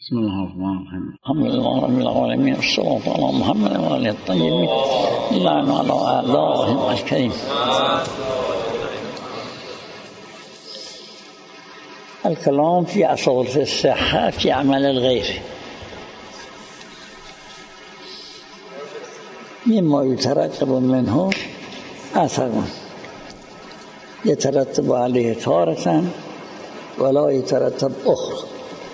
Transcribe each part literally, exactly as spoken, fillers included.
بسم الله الرحمن الرحيم الحمد لله رب العالمين والصلاة على محمد وآله الطيبين اللهم على أعدائهم الكريم. الكلام في أصول الصحة في عمل الغير مما يترتب منه أثر يترتب عليه تارة ولا يترتب أخرى،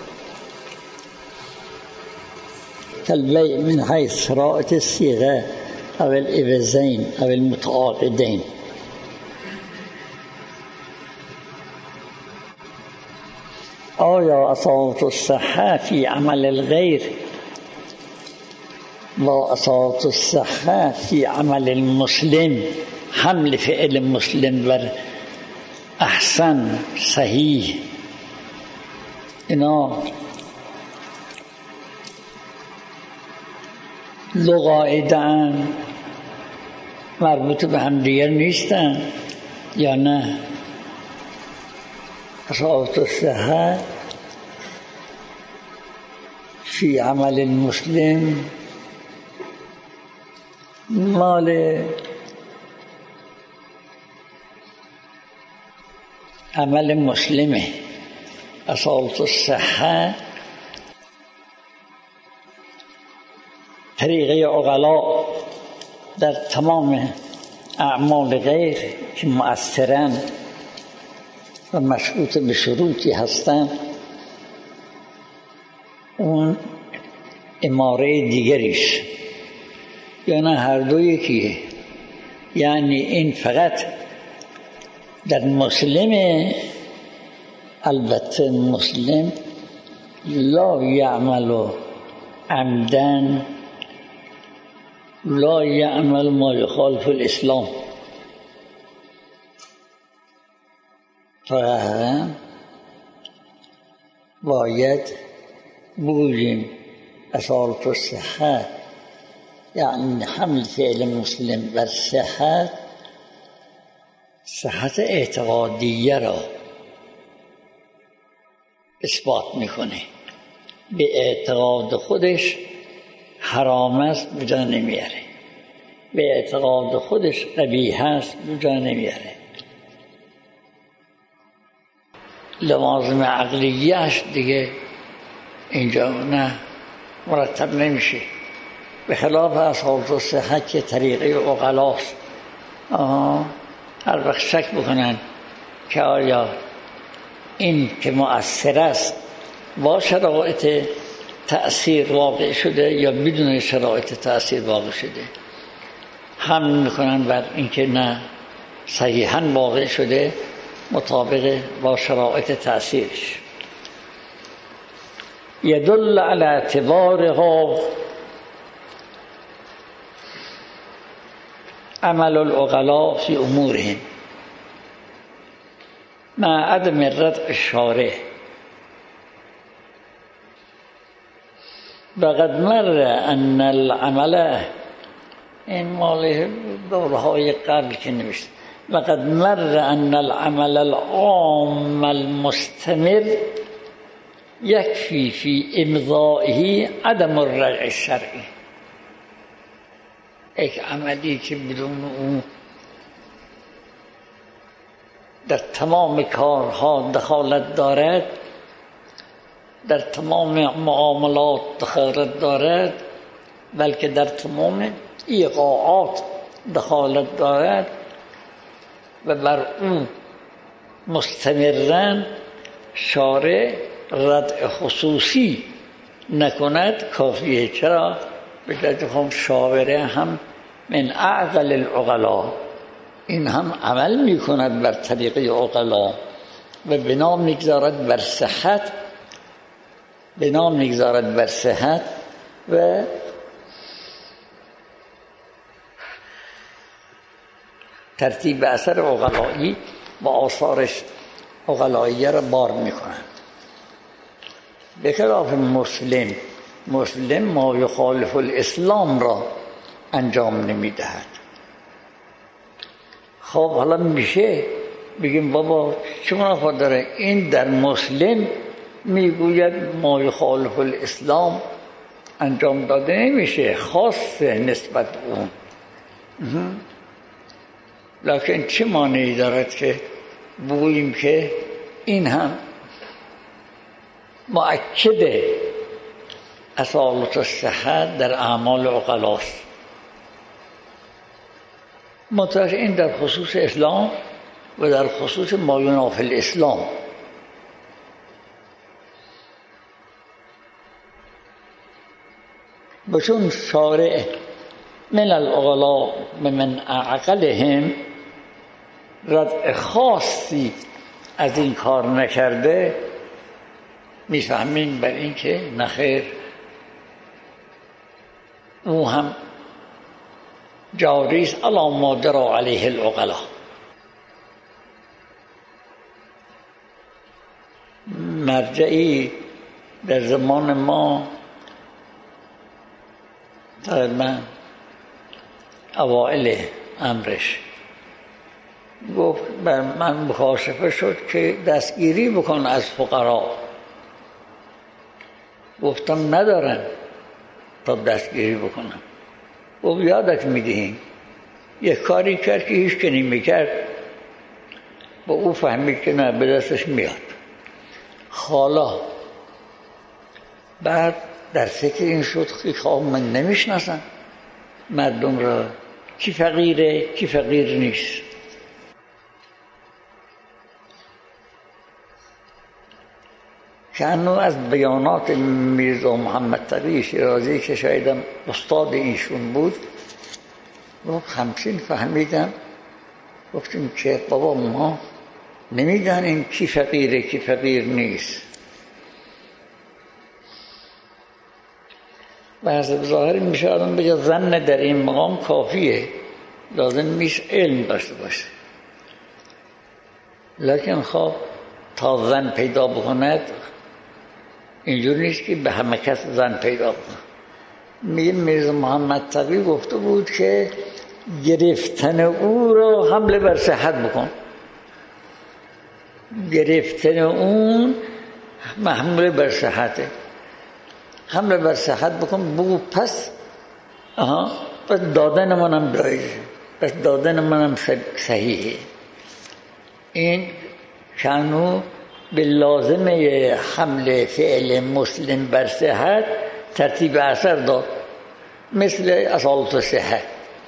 كالبيع من حيث قراءة الصيغة أو الإبزين أو المتعاقدين. آیا اصالة الصحة في عمل الغير وأصالة الصحة في عمل المسلم، حمل فعل المسلم بر احسن صحیح، اینا دو قاعده مربوط به هم دیگر نیستن یا نه؟ اصالة الصحة في عمل المسلم مال عمل مسلمه. اصالة الصحة طریقه عقلا در تمام اعمال غیر که مؤثرن و مشروط به شروطی هستند، اون اماره دیگریش یا نه هر دو یکیه. یعنی این فقط در مسلم، البته مسلم لا یعمل عمدن لا یعمل ما یخالف الاسلام، فقط باید بگوییم اصالة الصحة یعنی حمل فعل مسلم بر صحت، صحت اعتقادیه را اثبات میکنه. به اعتقاد خودش حرام است بجا نمیاره، به اعتقاد خودش قبیح است بجا نمیاره. لوازم عقلیهش دیگه اینجا نه مرتب نمیشه، به خلاف اصالة الصحة که طریقه عقلاست. آها هر وقت شک بکنن که آیا این که مؤثر است با شرایط تأثیر واقع شده یا بدون شرایط تأثیر واقع شده، هم میکنن بر اینکه نه صحیحاً واقع شده مطابق با شرایط تأثیرش. یدل علی اعتبارها عمل العقلاء في امورهم مع عدم ردع الشارع. وقد مر ان العمل، این مال دورهای قبل که نوشت، وقد مر ان العمل العام المستمر يكفي في امضائه عدم الردع الشرعي. یک عملی که بدون اون در تمام کارها دخالت دارد، در تمام معاملات دخالت دارد، بلکه در تمام ایقاعات دخالت دارد و بر اون مستمرن شارع ردع خصوصی نکند کافیه. چرا؟ بجد هم شاوره هم من اعقل العقلاء، این هم عمل میکند بر طریقه عقلا و بنا میگذارد بر صحت، بنا میگذارد بر صحت و ترتیب اثر عقلایی و آثارش عقلایی را بار میکنند. به خلاف مسلم، مسلم ما یخالف الاسلام را انجام نمیدهد. خب حالا میشه بگیم بابا چه منافات داره؟ این در مسلم میگوید ما یخالف الاسلام انجام داده نمیشه، خاص نسبت به اون. لکن چه مانعی دارد که بگوییم که این هم مؤکد اصالت الصحت در اعمال عقلاست. منتها این در خصوص اسلام و در خصوص ما ینافی الاسلام. بچون شارع من العقلاء من عقلهم رد خاصی از این کار نکرده، میفهمین بر این که نخیر او هم جاریست علی ما جری علیه العقلاء. مرجعی در زمان ما تقریبا اوائل امرش گفت بر من مکاشفه شد که دستگیری بکن از فقرا. گفتم ندارن تا دستگیری بکنم. گفت یادت میدهیم یک کاری کرد که هیچ کنی میکرد، با او فهمید که نه به دستش میاد. حالا بعد در فکر این شد که خواه من نمیشناسم مردم را، کی فقیره کی فقیر نیست. که انو از بیانات میرزا محمد تقی شیرازی که شایدم استاد ایشون بود، گفت همچین فهمیدم. گفتیم که بابا ما نمیدانیم کی فقیره کی فقیر نیست. و از ظاهر میشه آدم بگه ظن در این مقام کافیه، لازم نیست علم داشته باشه. لکن خب تا ظن پیدا بکند اینجور نیست که به همه کس ظن پیدا بکند. میگه میرزا محمد تقی گفته بود که گرفتن او را حمله بر صحت بکن. گرفتن اون محمول بر صحته، حمله بر صحت بکن. بگو پس آها پس دادن منم جایزه، پس دادن منم صحیحه. این شانو به لازمه حمل فعل مسلم بر صحت ترتیب اثر داد، مثل اصالت صحت.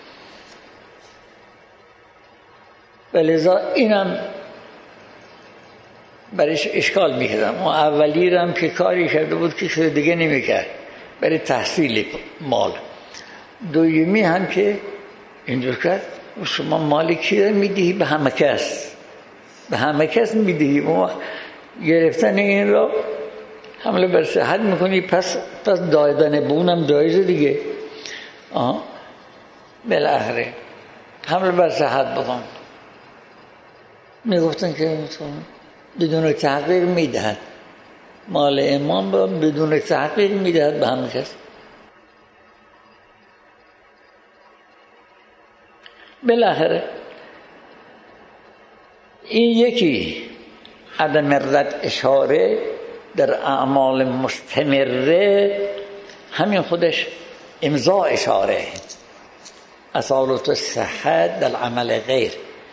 ولذا اینم برایش اشکال میکردم. اون اولی رو هم که کاری کرده بود که چیز دیگه نمیکرد برای تحصیل مال. دومی هم که اینجور کرد شما مالی کی رو میدهی؟ به همه کس، به همه کس میدهی. اون گرفتن این را حمله بر صحت میکنی، پس پس دادن به اونم جایزه دیگه. آها بالاخره حمله بر صحت بکن. میگفتن که بدون تحقیق میدهد مال امام، با بدون تحقیق میدهد به همه کس. بالاخره این یکی عدم رد اشاره در اعمال مستمره، همین خودش امضا اشاره. اصالت الصحت در عمل غیر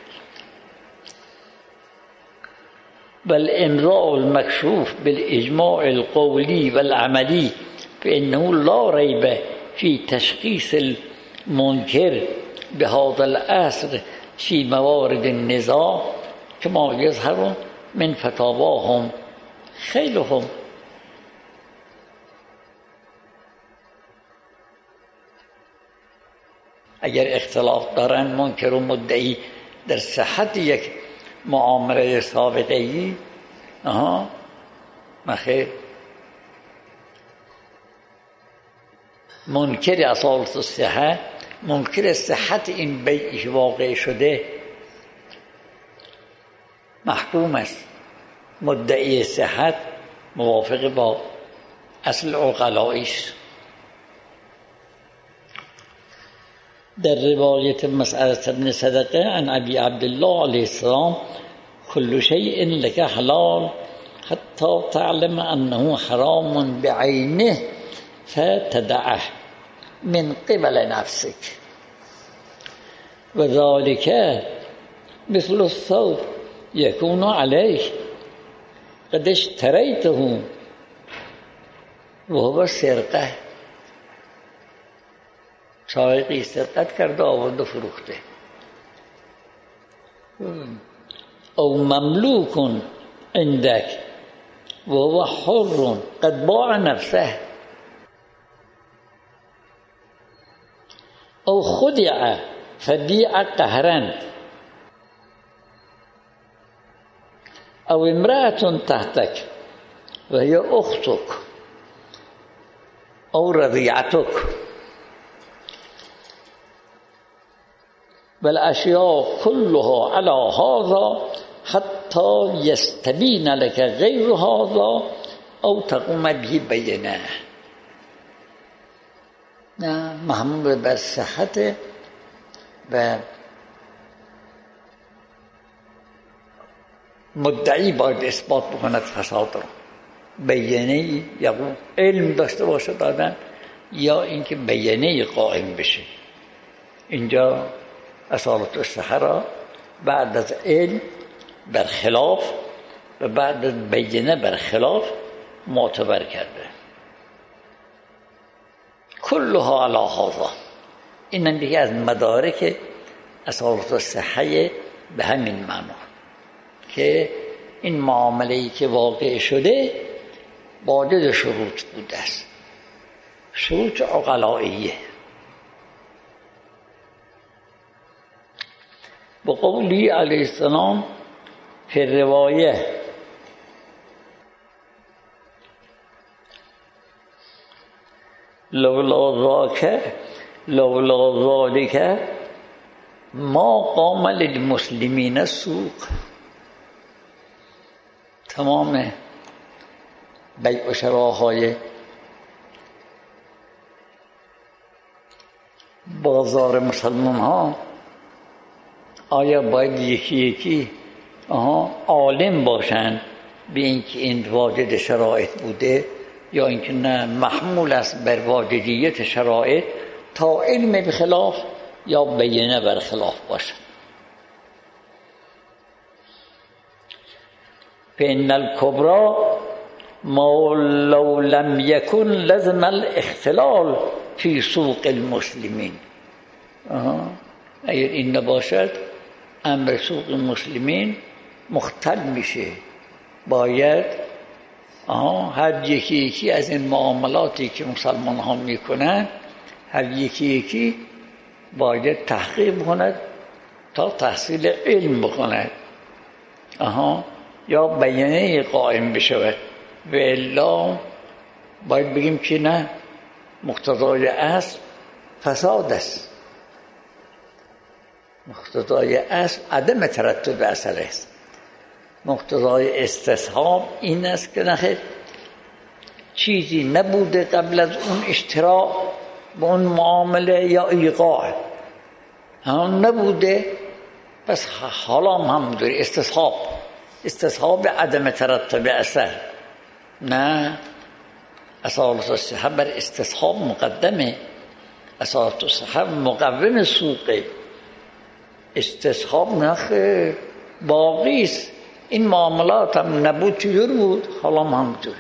بل امضاء المكشوف بالاجماع القولي والعملي فانه لا ريب في تشخيص المنكر بهذا الاصل في موارد النزاع كما يظهر من فتاواهم خیلهم. اگر اختلاف دارن منکر و مدعی در صحت یک معامله سابقه‌ای، آها مخیر منکر اصالت الصحت، منکر صحت این بیعی واقع شده محکوم است. مدعی صحت موافق با اصل عقلایی است. در روایت مسألة ابن صدقه عن ابي عبد الله علیه السلام كل شيء لك حلال حتی تعلم انه حرام بعینه فتدعه من قبل نفسك و ذلك مثل الثوب يكون عليه قد اشتريته وهو سرقه. سارقی سرقت کرده آورد و فروخته. او مملوک عندك وهو حر قد باع نفسه او خدع فبيع قهرا او امرأة تحتك وهي اختك او رضيعتك والاشياء كلها على هذا حتى يستبين لك غير هذا او تقوم به بینه. نه محمول بر صحت و مدعی باید اثبات بکند فساد را. بیانه یا علم داشته باشه دادن یا اینکه بیانه قائم بشه. اینجا اصالت الصحه را بعد از علم برخلاف و بعد از بیانه برخلاف معتبر کرده. کلها علی هذا. این هم دیگه از مدارک اصالت الصحه به همین معنا که این معامله‌ای که واقع شده باید شروط بوده است. شروط عقلائیه. با قولی علیه السلام فی روایه لولا ذاک لولا ذالک ما قام للمسلمین السوق. تمام بیع و شراهای بازار مسلمان ها آیا باید یکی یکی آها عالم باشند به اینکه این واجد شرایط بوده یا اینکه نه محمول است بر واجدیت شرایط تا علم بخلاف یا بیانه بر خلاف باشد. فإن الكبرى ما لو لم يكن لزم الاختلال في سوق المسلمین. اگر این نباشد امر سوق مسلمین مختل میشه. باید هر یکی یکی از این معاملاتی که مسلمان ها میکنن هر یکی یکی باید تحقیق کند تا تحصیل علم بکند آها یا بیانه قائم بشود و الا باید بگیم که نه مقتضای اصل فساد است. مقتضای اصل عدم ترتب اثر است. مقتضای استصحاب این است که نخیر چیزی نبوده قبل از اون اشتراک با اون معامله یا ایقاع همون نبوده پس حالا هم همونطوری استصحاب استصحاب عدم ترتب اثر. نه اصالت الصحه بر استصحاب مقدمه. اصالت الصحه مقوم سوقه. استصحاب نخیر باقی است. این معاملات هم نبود چجور بود حالا هم همونطوره.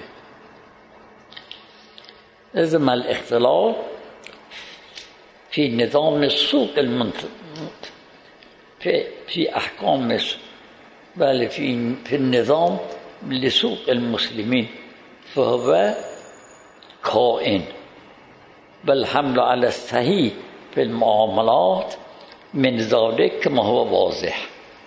لازم الاختلاف في نظام السوق المنتظم في في احكام بل في في النظام لسوق المسلمين فهو كائن بل حمل على الصحيح في المعاملات من ذلك كما هو واضح.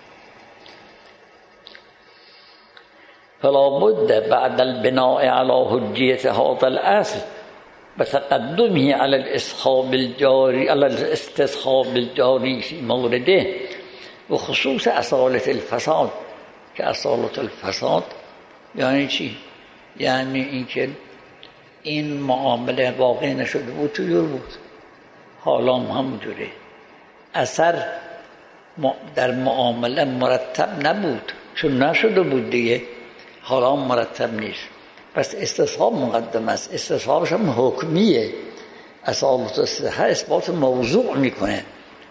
فلا بد بعد البناء على حجية هذا الأصل بتقدمه على الاستصحاب الجاري على الاستصحاب الجاري في مورده وخصوص اصالة الفساد. که اصالة الفساد یعنی چی؟ یعنی اینکه این معامله واقع نشده بود چجور بود حالا هم همونجوره. اثر در معامله مرتب نبود چون نشده بود دیگه. حالا مرتب نیست. پس استصحاب مقدم است. استصحابش هم حکمیه. اصالت الصحه اثبات موضوع میکنه.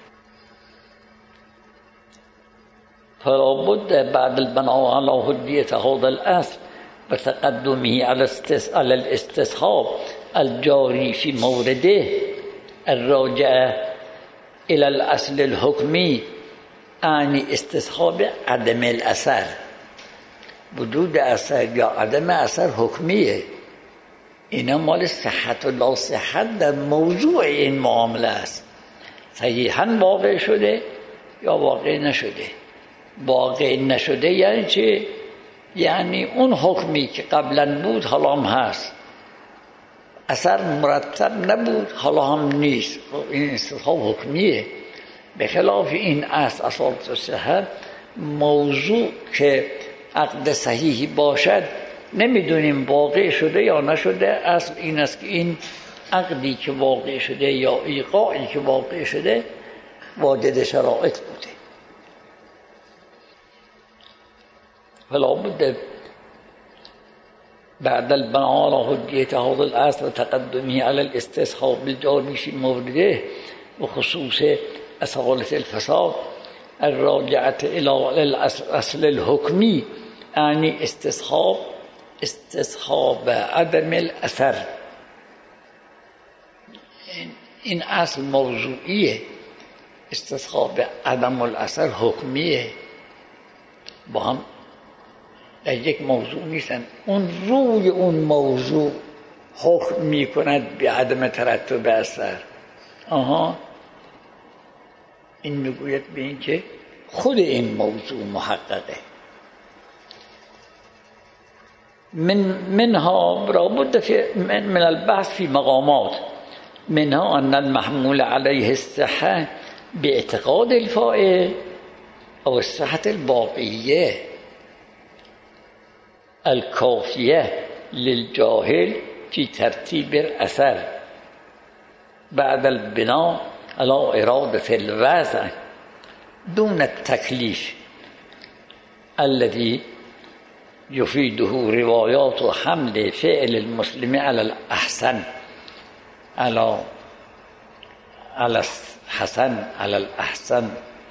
فلا بد بعد البناء على حجیة هذا الاصل و تقدمه على الاستصحاب الجاری في مورده الراجع الى الاصل الحکمی، یعنی استصحاب عدم الاثر. وجود اثر یا عدم اثر حکمیه. اینا مال صحت و لا صحت در موضوع این معامله است. صحیحاً واقع شده یا واقع نشده. واقع نشده یعنی چه؟ یعنی اون حکمی که قبلا بود حالا هم هست، اثر مرتب نبود حالا هم نیست. این استصحاب حکمیه. به خلاف این اصل اصالت الصحه، موضوع که عقد صحیحی باشد نمیدونیم واقع شده یا نشده. اصل این است که این عقدی که واقع شده یا ایقاعی که واقع شده واجد شرایط بوده. فلا بد بعد البناء على حجیة هذا الاصل و تقدمه على الاستصحاب الجاری في مورده و خصوص اصالت الفساد الراجعة الى الاصل الحکمی، یعنی استصحاب استصحاب عدم الاثر. این اصل موضوعیه. استصحاب عدم الاثر حکمیه. با هم در یک موضوع نیستن. اون روی اون موضوع حکم می کند به عدم ترتب اثر. آها، این میگوید به این که خود این موضوع محققه. من منها رابط في من, من البحث في مقامات، منها أن المحمول عليه الصحة باعتقاد الفائل أو الصحة الواقعية الكافية للجاهل في ترتيب الأثر بعد البناء على إرادة الوضع دون التكليف الذي يفيده روايات حمل فعل المسلم على الأحسن على على الحسن على الأحسن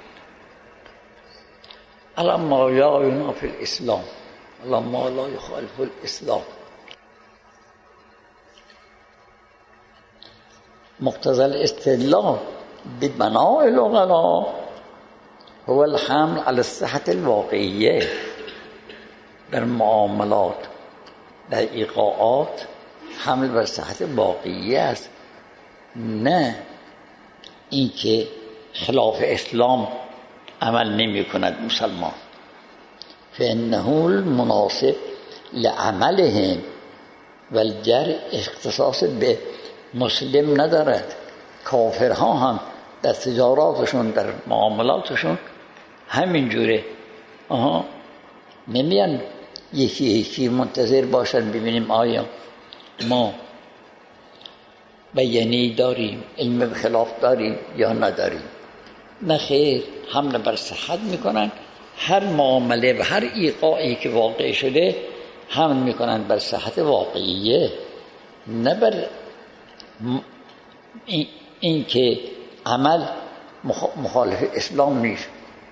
على ما يعين في الإسلام على ما لا يخالف الإسلام. مقتضى الاستدلال ببناء العقلاء هو الحمل على الصحة الواقعية در معاملات، در ایقاعات حمل بر صحت واقعی است، نه اینکه خلاف اسلام عمل نمی کند مسلمان. فانه المناسب لعملهم و الجر اختصاص به مسلم ندارد. کافرها هم در تجاراتشون در معاملاتشون همین جوره. آها، نمیان یکی یکی منتظر باشن ببینیم آیا ما بیانی داریم، علم به خلاف داریم یا نداریم. نه خیر، حمله بر صحت میکنن. هر معامله و هر ایقاعی که واقع شده حمل میکنن بر صحت واقعیه، نه بر این, این که عمل مخالف اسلام نیست.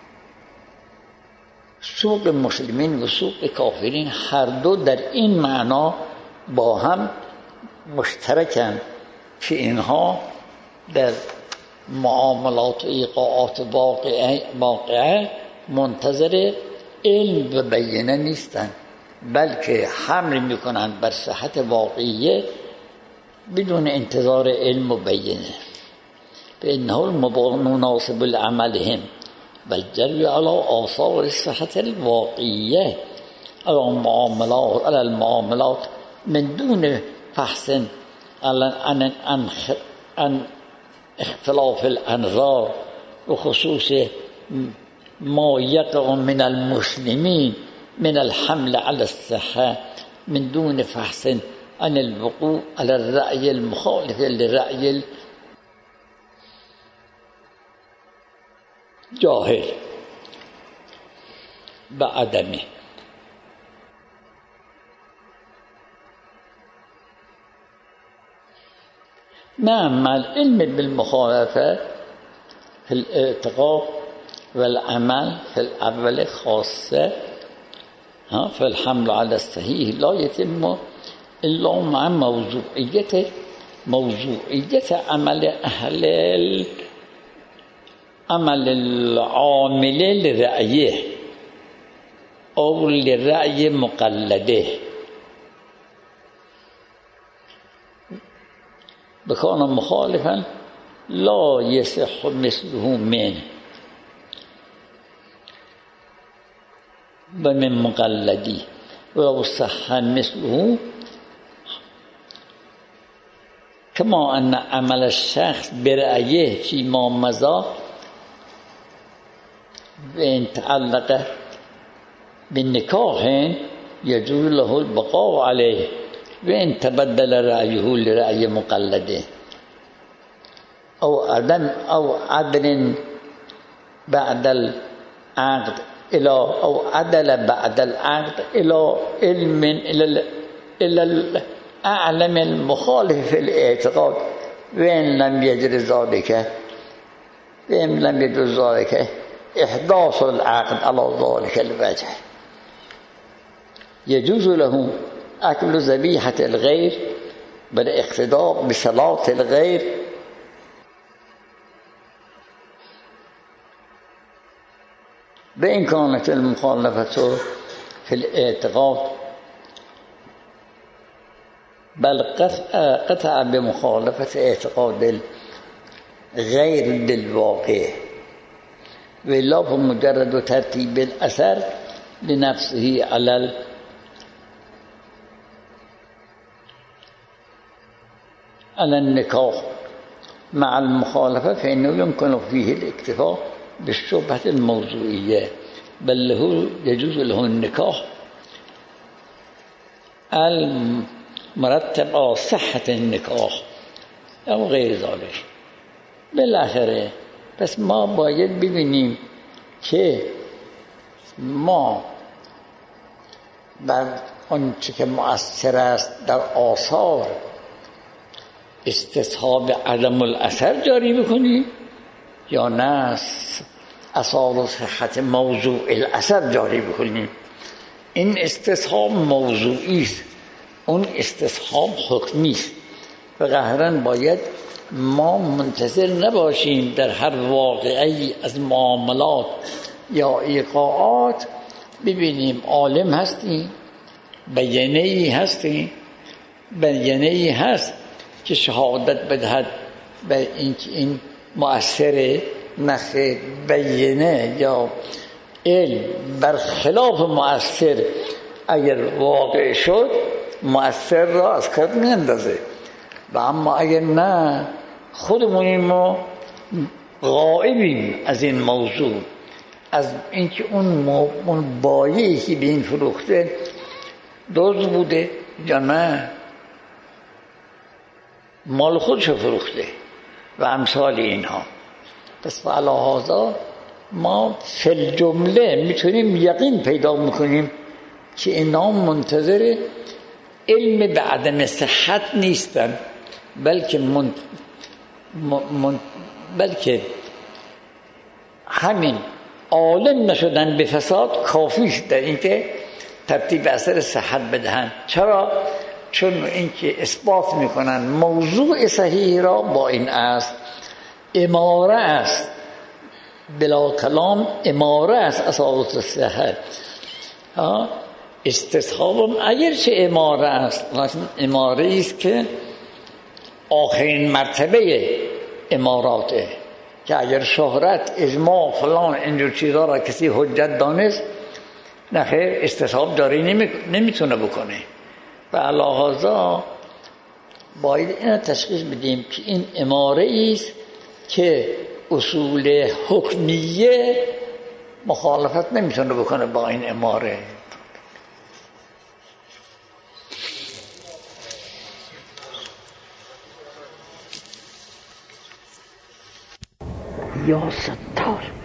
سوق مسلمین و سوق کافرین هر دو در این معنا با هم مشترکن که اینها در معاملات و ایقاعات واقعه, واقعه منتظر علم و بیانه نیستن، بلکه حمل میکنن بر صحت واقعیه بدون انتظار علم و بیانه. فإنه المناسب لعملهم والجر على آثار الصحة الواقعية على المعاملات على المعاملات من دون بحث عن عن اختلاف الأنظار وخصوص ما يقع من المسلمين من الحمل على الصحة من دون بحث عن الوقوع على الرأي المخالف للرأي جاهل و عدمه. نعم مع العلم بالمخالفة في الاعتقاد والعمل في الأول خاصة ها فالحمل على الصحيح لا يتم إلا مع موضوعية موضوعية عمل أهل عمل العامل لرأيه أو لرأي مقلده بكون مخالفا لا يصح مثله منه ومن مقلدي ولو صح مثله كما أن عمل الشخص برأيه فيما مضى وإن تعلق بالنكاح يجوز له البقاء عليه وإن تبدل رأيه لرأي مقلده أو عدم أو عدل بعد العقد إلى أو عدل بعد العقد إلى علم إلى إلى الأعلم المخالف في الاعتقاد وإن لم يجر ذلك وإن لم يجر ذلك إحداث العقد على ذلك الوجه يجوز له أكل ذبيحة الغير بالاقتداء بصلاة الغير بإن كانت المخالفة في الاعتقاد بل قطع بمخالفة اعتقاد غير بالواقع ولا فمجرد ترتيب الأثر لنفسه على على النكاح مع المخالفة فإنه يمكن فيه الاكتفاء بالشبهة الموضوعية بل له يجوز له النكاح المرتب على صحة النكاح أو غير ذلك بالآخره. پس ما باید ببینیم که ما بر آنچه که مؤثر است در آثار استصحاب عدم الاثر جاری بکنیم یا نه اثار و صحت موضوع الاثر جاری بکنیم. این استصحاب موضوعی است، اون استصحاب حکمی است و قهراً باید ما منتظر نباشیم در هر واقعی از معاملات یا ایقاعات ببینیم عالم هستیم، بیانه‌ای هستیم، بیانه‌ای هست که شهادت بدهد به اینکه این مؤثر نخ بیانه یا علم برخلاف مؤثر اگر واقع شد مؤثر را از کار میاندازه و اما اگر نه خودمونیم ما غائبیم از این موضوع، از اینکه اون اون بایعی که به این فروخته دزد بوده یا نه مال خودشو فروخته و امثال اینها. پس علی هذا ما فی الجمله میتونیم یقین پیدا میکنیم که اینا منتظر علم به عدم صحت نیستن بلکه من من بلکه همین عالم نشدن به فساد کافی است در اینکه ترتیب اثر صحت بدهند. چرا؟ چون اینکه اثبات میکنن موضوع صحیح را با این است، اماره است، بلا کلام اماره است اساس صحت. استصحاب اگرچه اماره است لیکن اماره است که آخرین مرتبه اماراته که اگر شهرت اجماع فلان اینجور چیزا را کسی حجت دانست نخیر استصحاب جاری نمیتونه بکنه. و علی هذا باید اینو تشخیص بدیم که این اماره است که اصول حکمیه مخالفت نمیتونه بکنه با این اماره. یا ستار